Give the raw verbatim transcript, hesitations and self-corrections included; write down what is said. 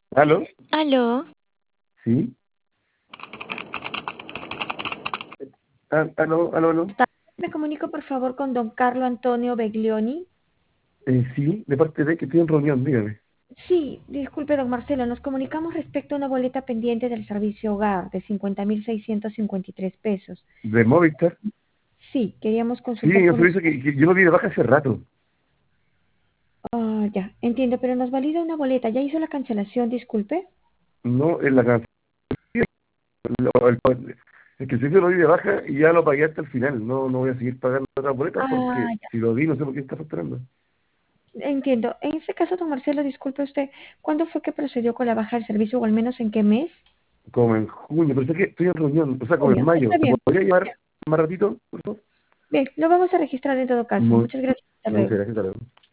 ¿Aló? Aló, ¿Sí? Ah, ¿Aló? ¿Aló? ¿Aló? me comunico por favor con don Carlo Antonio Beglioni. Eh, sí, de parte de que estoy en reunión, dígame. Sí, disculpe don Marcelo, nos comunicamos respecto a una boleta pendiente del servicio hogar de cincuenta mil seiscientos cincuenta y tres pesos. ¿De Movistar? Sí, queríamos Sí, consultar un con servicio usted. que, que yo lo vi de baja hace rato. Ah, ya, entiendo, pero nos valida una boleta. ¿Ya hizo la cancelación, disculpe? No, en la canción. Lo- el, es que el servicio lo vi de baja y ya lo pagué hasta el final. No, no voy a seguir pagando otras boletas Ah, porque ya, si lo vi no sé por qué está facturando. entiendo. En este caso, don Marcelo, disculpe usted, ¿cuándo fue que procedió con la baja del servicio o al menos en qué mes? Como en junio, pero sé que estoy en reunión, o sea, como en Junio, mayo. está ¿Me bien. podría llevar más ratito, por favor? Bien, lo vamos a registrar en todo caso. Mu- Muchas gracias. Hasta Muchas luego. gracias, hasta luego.